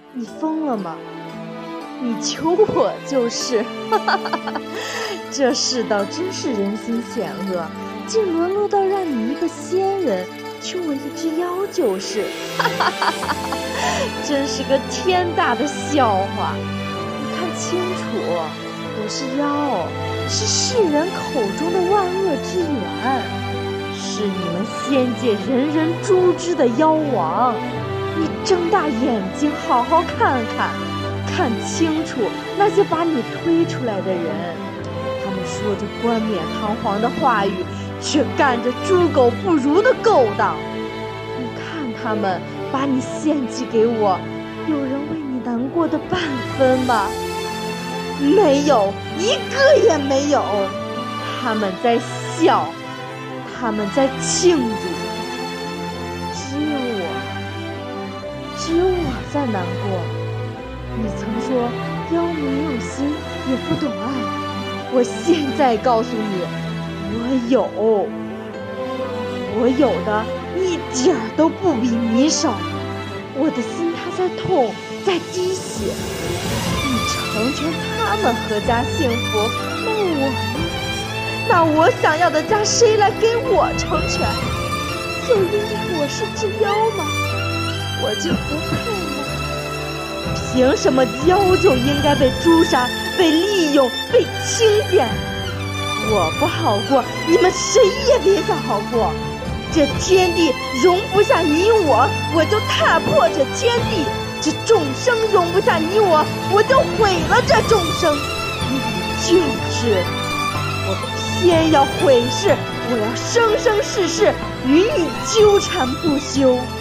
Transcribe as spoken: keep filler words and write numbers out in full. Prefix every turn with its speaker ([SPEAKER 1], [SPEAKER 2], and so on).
[SPEAKER 1] 你疯了吗？你求我就是，哈哈哈哈！这世道真是人心险恶，竟沦落到让你一个仙人求我一只妖就是，哈哈哈哈！真是个天大的笑话。你看清楚，我是妖，是世人口中的万恶之源，是你们仙界人人诛之的妖王。你睁大眼睛好好看看，看清楚那些把你推出来的人，他们说着冠冕堂皇的话语，却干着猪狗不如的勾当。你看他们把你献祭给我，有人为你难过的半分吗？没有，一个也没有。他们在笑，他们在庆祝，只有我，只有我在难过。你曾说妖没有心，也不懂爱，我现在告诉你，我有，我有的一点儿都不比你少。我的心它在痛，在滴血。你成全他们阖家幸福，那我呢？那我想要的家谁来给我成全？就因为我是只妖吗？我就不配吗？凭什么妖就应该被诛杀、被利用、被轻贱？我不好过，你们谁也别想好过。这天地容不下你我，我就踏破这天地；这众生容不下你我，我就毁了这众生。你就是，我偏要毁世，我要生生世世与你纠缠不休。